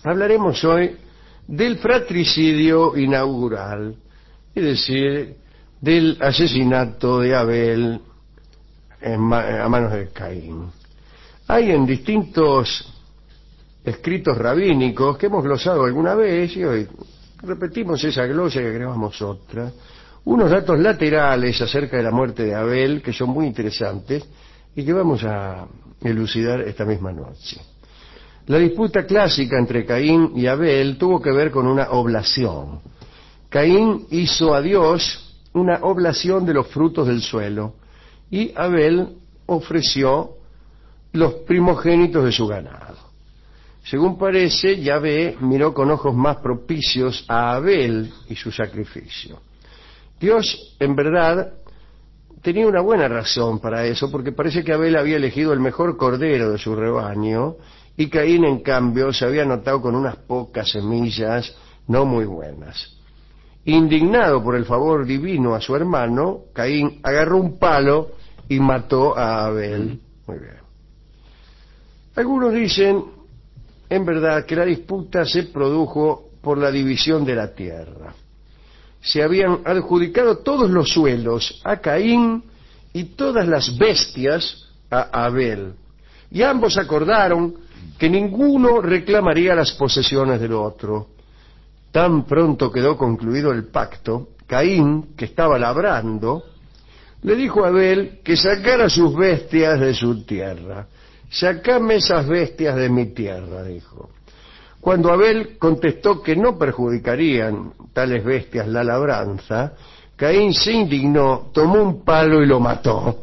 Hablaremos hoy del fratricidio inaugural, es decir, del asesinato de Abel a manos de Caín. Hay en distintos escritos rabínicos que hemos glosado alguna vez y hoy repetimos esa glosa y agregamos otra, unos datos laterales acerca de la muerte de Abel que son muy interesantes y que vamos a elucidar esta misma noche. La disputa clásica entre Caín y Abel tuvo que ver con una oblación. Caín hizo a Dios una oblación de los frutos del suelo y Abel ofreció los primogénitos de su ganado. Según parece, Yahvé miró con ojos más propicios a Abel y su sacrificio. Dios, en verdad, tenía una buena razón para eso, porque parece que Abel había elegido el mejor cordero de su rebaño y Caín, en cambio, se había notado con unas pocas semillas no muy buenas. Indignado por el favor divino a su hermano, Caín agarró un palo y mató a Abel. Muy bien. Algunos dicen, en verdad, que la disputa se produjo por la división de la tierra. Se habían adjudicado todos los suelos a Caín y todas las bestias a Abel. Y ambos acordaron que ninguno reclamaría las posesiones del otro. Tan pronto quedó concluido el pacto, Caín, que estaba labrando, le dijo a Abel que sacara sus bestias de su tierra. «Sacame esas bestias de mi tierra», dijo. Cuando Abel contestó que no perjudicarían tales bestias la labranza, Caín se indignó, tomó un palo y lo mató.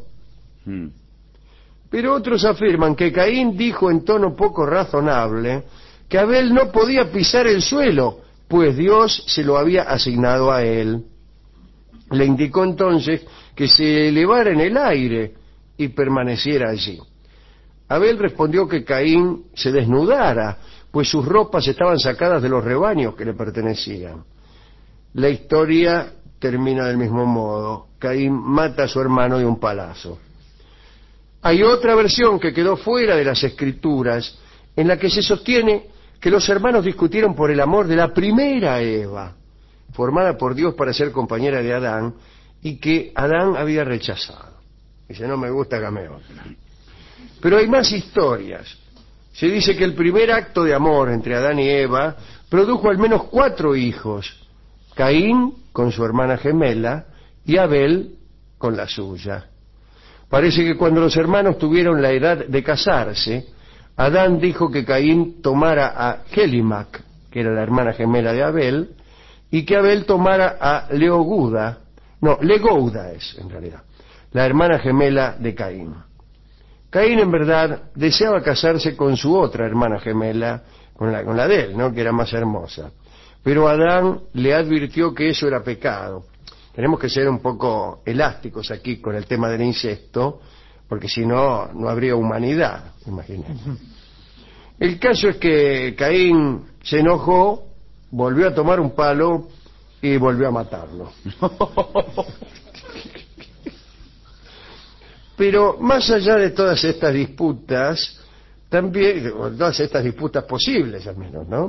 Pero otros afirman que Caín dijo en tono poco razonable que Abel no podía pisar el suelo, pues Dios se lo había asignado a él. Le indicó entonces que se elevara en el aire y permaneciera allí. Abel respondió que Caín se desnudara, pues sus ropas estaban sacadas de los rebaños que le pertenecían. La historia termina del mismo modo. Caín mata a su hermano de un palazo. Hay otra versión que quedó fuera de las Escrituras, en la que se sostiene que los hermanos discutieron por el amor de la primera Eva, formada por Dios para ser compañera de Adán, y que Adán había rechazado. Dice, no me gusta, dame otra. Pero hay más historias. Se dice que el primer acto de amor entre Adán y Eva produjo al menos 4 hijos: Caín con su hermana gemela y Abel con la suya. Parece que cuando los hermanos tuvieron la edad de casarse, Adán dijo que Caín tomara a Gelimac, que era la hermana gemela de Abel, y que Abel tomara a Legouda es en realidad, la hermana gemela de Caín. Caín en verdad deseaba casarse con su otra hermana gemela, con la de él, ¿no?, que era más hermosa. Pero Adán le advirtió que eso era pecado. Tenemos que ser un poco elásticos aquí con el tema del incesto, porque si no, no habría humanidad, imagínense. El caso es que Caín se enojó, volvió a tomar un palo y volvió a matarlo. Pero más allá de todas estas disputas, también, todas estas disputas posibles al menos, ¿no?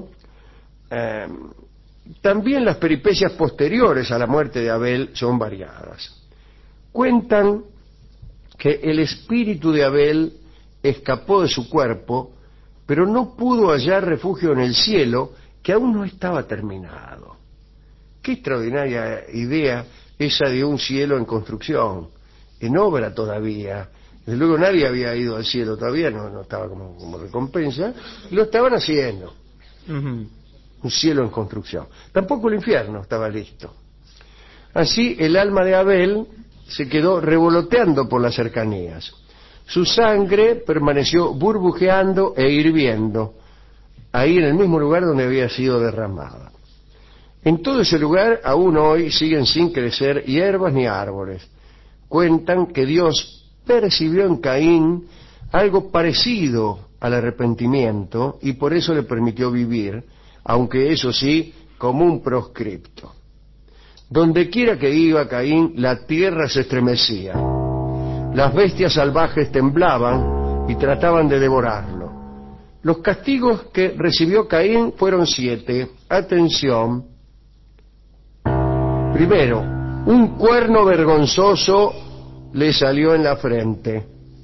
También las peripecias posteriores a la muerte de Abel son variadas. Cuentan que el espíritu de Abel escapó de su cuerpo, pero no pudo hallar refugio en el cielo, que aún no estaba terminado. Qué extraordinaria idea esa de un cielo en construcción, en obra todavía. Desde luego nadie había ido al cielo todavía, no estaba como recompensa, y lo estaban haciendo. Un cielo en construcción. Tampoco el infierno estaba listo. Así el alma de Abel se quedó revoloteando por las cercanías. Su sangre permaneció burbujeando e hirviendo, ahí en el mismo lugar donde había sido derramada. En todo ese lugar aún hoy siguen sin crecer hierbas ni árboles. Cuentan que Dios percibió en Caín algo parecido al arrepentimiento y por eso le permitió vivir, aunque eso sí, como un proscripto. Donde quiera que iba Caín, la tierra se estremecía. Las bestias salvajes temblaban y trataban de devorarlo. Los castigos que recibió Caín fueron 7. Atención. Primero, un cuerno vergonzoso le salió en la frente.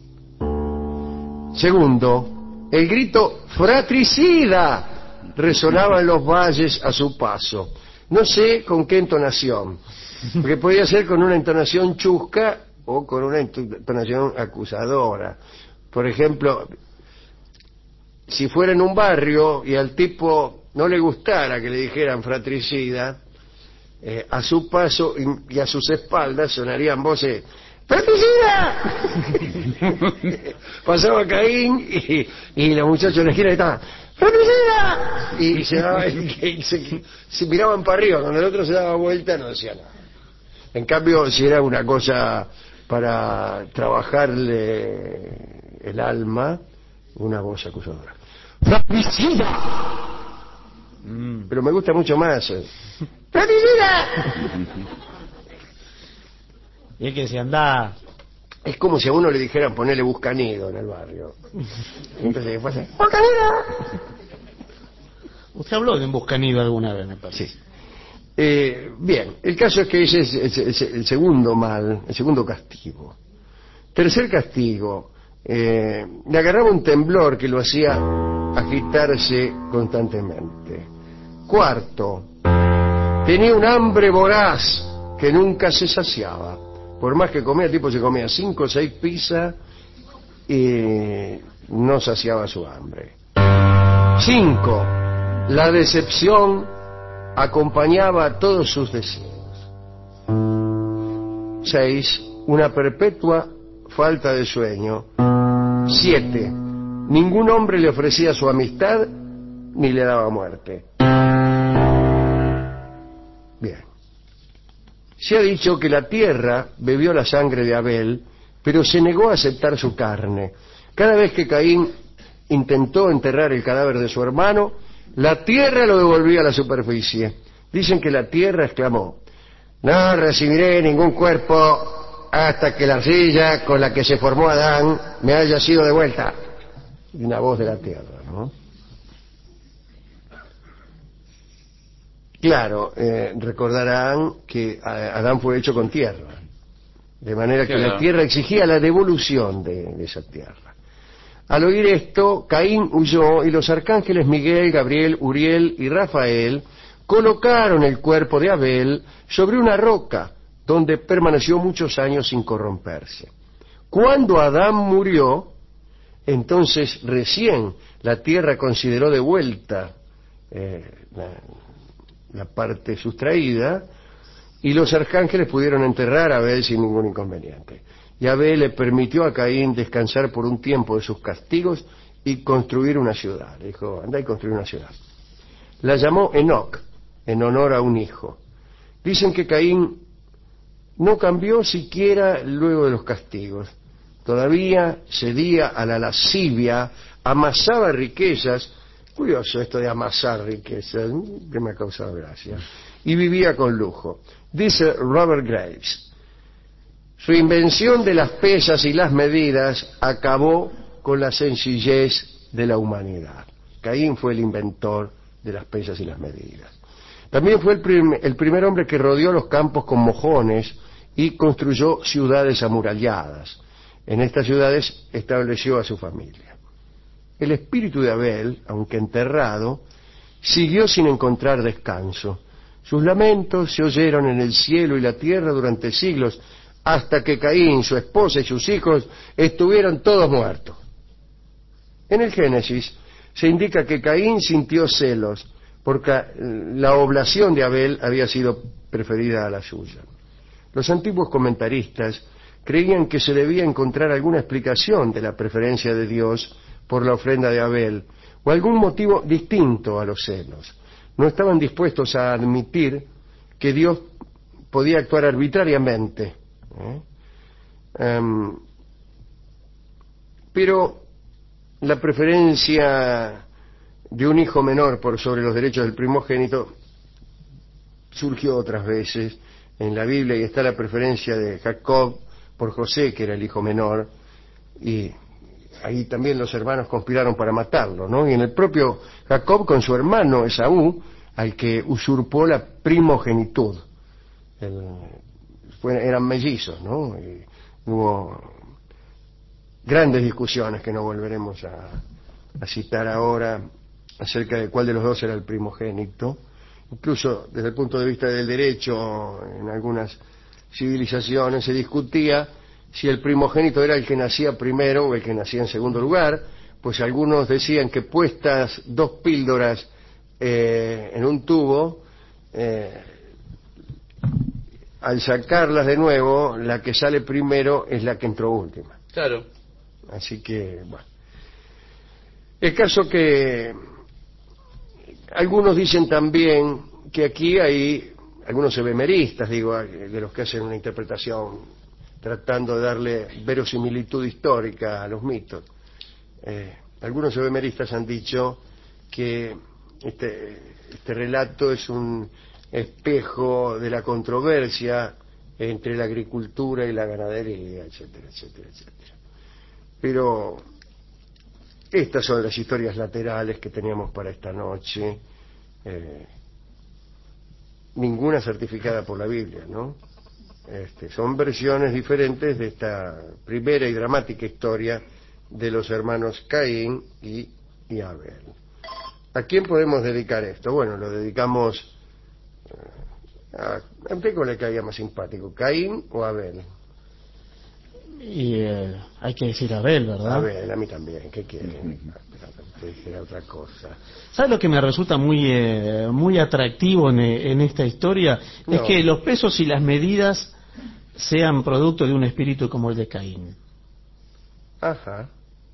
Segundo, el grito fratricida resonaba en los valles a su paso. No sé con qué entonación, porque podía ser con una entonación chusca o con una entonación acusadora. Por ejemplo, si fuera en un barrio y al tipo no le gustara que le dijeran fratricida, a su paso y a sus espaldas sonarían voces: ¡fratricida! Pasaba Caín y los muchachos de la esquina gritaban: ¡fratricida! Y se miraban para arriba. Cuando el otro se daba vuelta no decía nada. En cambio, si era una cosa para trabajarle el alma, una voz acusadora: ¡fratricida! Pero me gusta mucho más. ¡Fratricida! Y es que si anda... Es como si a uno le dijeran ponerle Buscanido en el barrio. Entonces después ¡Buscanido! Usted habló de un Buscanido alguna vez, me parece. Sí. Bien, el caso es que ese es el segundo mal, el segundo castigo. Tercer castigo, le agarraba un temblor que lo hacía agitarse constantemente. Cuarto, tenía un hambre voraz que nunca se saciaba. Por más que comía, el tipo se comía 5 o 6 pizzas y no saciaba su hambre. 5, la decepción acompañaba todos sus deseos. 6, una perpetua falta de sueño. 7, ningún hombre le ofrecía su amistad ni le daba muerte. Bien. Se ha dicho que la tierra bebió la sangre de Abel, pero se negó a aceptar su carne. Cada vez que Caín intentó enterrar el cadáver de su hermano, la tierra lo devolvía a la superficie. Dicen que la tierra exclamó: no recibiré ningún cuerpo hasta que la arcilla con la que se formó Adán me haya sido devuelta. Y una voz de la tierra, ¿no? Claro, recordarán que Adán fue hecho con tierra, de manera que la tierra exigía la devolución de esa tierra. Al oír esto, Caín huyó y los arcángeles Miguel, Gabriel, Uriel y Rafael colocaron el cuerpo de Abel sobre una roca, donde permaneció muchos años sin corromperse. Cuando Adán murió, entonces recién la tierra consideró de vuelta la parte sustraída, y los arcángeles pudieron enterrar a Abel sin ningún inconveniente. Y Abel le permitió a Caín descansar por un tiempo de sus castigos y construir una ciudad. Le dijo: anda y construir una ciudad. La llamó Enoc, en honor a un hijo. Dicen que Caín no cambió siquiera luego de los castigos. Todavía cedía a la lascivia, amasaba riquezas. Curioso esto de amasar riquezas, que me ha causado gracia. Y vivía con lujo. Dice Robert Graves: su invención de las pesas y las medidas acabó con la sencillez de la humanidad. Caín fue el inventor de las pesas y las medidas. También fue el primer hombre que rodeó los campos con mojones y construyó ciudades amuralladas. En estas ciudades estableció a su familia. El espíritu de Abel, aunque enterrado, siguió sin encontrar descanso. Sus lamentos se oyeron en el cielo y la tierra durante siglos, hasta que Caín, su esposa y sus hijos estuvieron todos muertos. En el Génesis se indica que Caín sintió celos, porque la oblación de Abel había sido preferida a la suya. Los antiguos comentaristas creían que se debía encontrar alguna explicación de la preferencia de Dios por la ofrenda de Abel, o algún motivo distinto a los celos. No estaban dispuestos a admitir que Dios podía actuar arbitrariamente. Pero la preferencia de un hijo menor por sobre los derechos del primogénito surgió otras veces en la Biblia, y está la preferencia de Jacob por José, que era el hijo menor, y ahí también los hermanos conspiraron para matarlo, ¿no? Y en el propio Jacob con su hermano Esaú, al que usurpó la primogenitud. Eran mellizos, ¿no? Y hubo grandes discusiones que no volveremos a citar ahora acerca de cuál de los dos era el primogénito. Incluso desde el punto de vista del derecho, en algunas civilizaciones se discutía si el primogénito era el que nacía primero o el que nacía en segundo lugar, pues algunos decían que puestas dos píldoras en un tubo, al sacarlas de nuevo, la que sale primero es la que entró última. Claro. Así que, bueno. El caso que algunos dicen también que aquí hay algunos ebemeristas, digo, de los que hacen una interpretación tratando de darle verosimilitud histórica a los mitos. Algunos ebemeristas han dicho que este relato es un espejo de la controversia entre la agricultura y la ganadería, etcétera, etcétera, etcétera. Pero estas son las historias laterales que teníamos para esta noche, ninguna certificada por la Biblia, ¿no? Son versiones diferentes de esta primera y dramática historia de los hermanos Caín y Abel. ¿A quién podemos dedicar esto? Bueno, lo dedicamos a usted, ¿cuál le caía más simpático, Caín o Abel? Y hay que decir Abel, ¿verdad? Abel, a mí también, ¿qué quieren? Te dijera otra cosa. ¿Sabes lo que me resulta muy atractivo en esta historia? No. Es que los pesos y las medidas sean producto de un espíritu como el de Caín. Ajá.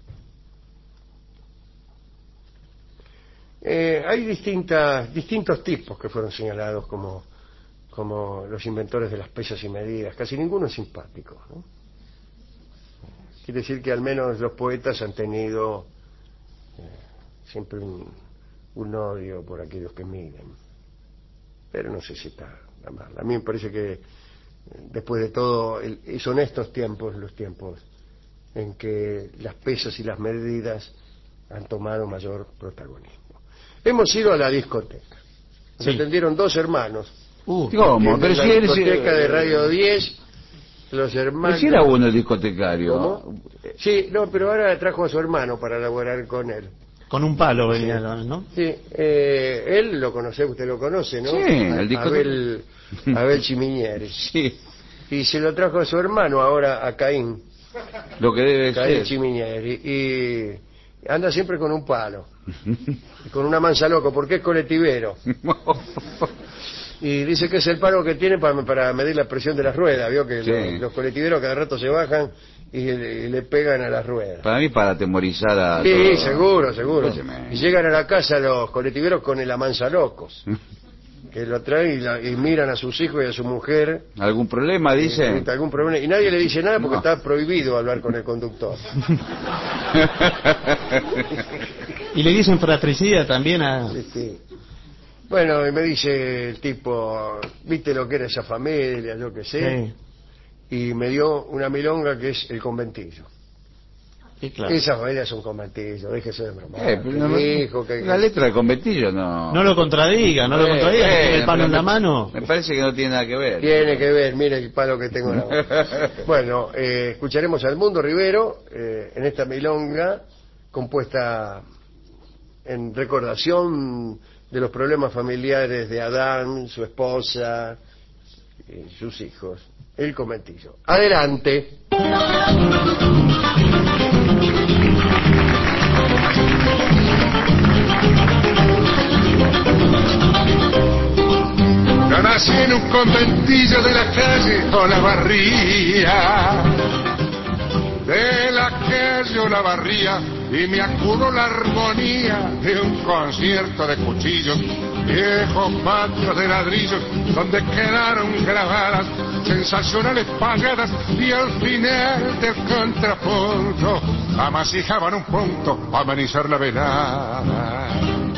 Hay distintos tipos que fueron señalados como los inventores de las pesas y medidas. Casi ninguno es simpático, ¿no? Quiere decir que al menos los poetas han tenido siempre un odio por aquellos que miden. Pero no sé si está mal. A mí me parece que después de todo son estos tiempos los tiempos en que las pesas y las medidas han tomado mayor protagonismo. Hemos ido a la discoteca. Nos Sí. atendieron dos hermanos. ¿Cómo? En Pero la si eres... discoteca de Radio 10, los hermanos... Pero si era bueno el discotecario. ¿Cómo? Sí, no, pero ahora trajo a su hermano para laborar con él. Con un palo venía, ¿no? Sí, él lo conoce, usted lo conoce, ¿no? Sí, el discotecario. Abel Chimiñeri. Sí, Y se lo trajo a su hermano ahora, a Caín. lo que debe Caín ser. Chimiñeri. Y anda siempre con un palo. Y con una mansa loco, porque es colectivero. Y dice que es el palo que tiene para medir la presión de las ruedas. Vio que Sí. los colectiveros cada rato se bajan y le pegan a las ruedas. Para mí, para atemorizar a... Sí, todo. seguro. Escúcheme. Y llegan a la casa los colectiveros con el amansa locos, que lo traen y miran a sus hijos y a su mujer. ¿Algún problema, dice? Algún problema. Y nadie le dice nada porque No. está prohibido hablar con el conductor. Y le dicen fratricida también a... Sí. Bueno, y me dice el tipo, ¿viste lo que era esa familia? Yo qué sé. Sí, Y me dio una milonga que es el conventillo. sí, claro. Esa familia es un conventillo, déjese de bromar. Pero no- Hijo, la letra del conventillo no... No lo contradiga, no lo contradiga, que tiene el palo pero en la me- mano. Me parece que no tiene nada que ver. Tiene que ver, mire el palo que tengo en la boca. Bueno, escucharemos al Mundo Rivero en esta milonga compuesta en recordación de los problemas familiares de Adán, su esposa y sus hijos. El conventillo. Adelante. Yo nací en un conventillo de la calle Olavarría. De la calle Olavarría, y me acudo la armonía de un concierto de cuchillos, viejos patios de ladrillos, donde quedaron grabadas sensacionales pagadas, y al final del contrapunto amasijaban un punto para amenizar la velada.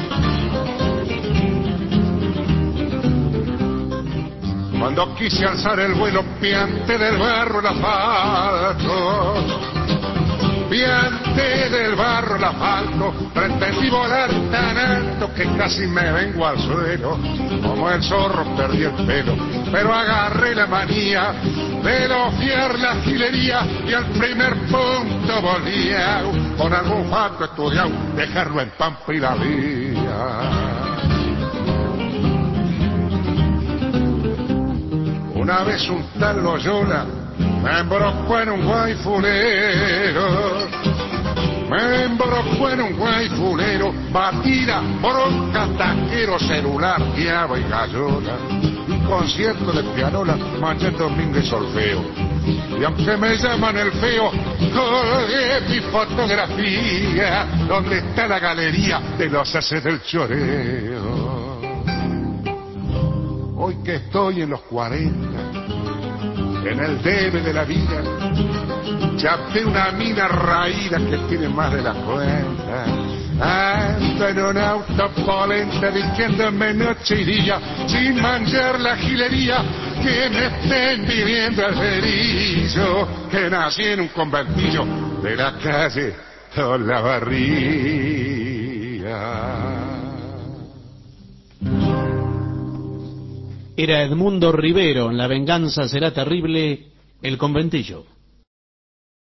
Cuando quise alzar el vuelo piante del barro el asfalto, piante del barro el asfalto, pretendí volar tan alto que casi me vengo al suelo. Como el zorro perdí el pelo, pero agarré la manía de lofiar la gilería y al primer punto volvía con algún fato estudiado, dejarlo en Pampa y la vía. Una vez un tal Loyola me embrocó en un guayfulero, batida, bronca, taquero, celular, guiaba y gallola, un concierto de pianola, manché domingo y solfeo. Y aunque me llaman el feo, colgué mi fotografía, donde está la galería de los haces del choreo. Hoy que estoy en los 40, en el debe de la vida, chapé una mina raída que tiene más de la cuenta. Ando en un auto polenta diciéndome noche y día, sin manchar la gilería, que me estén viviendo el cerillo, que nací en un conventillo de la calle Olavarría. Era Edmundo Rivero en La venganza será terrible, El conventillo.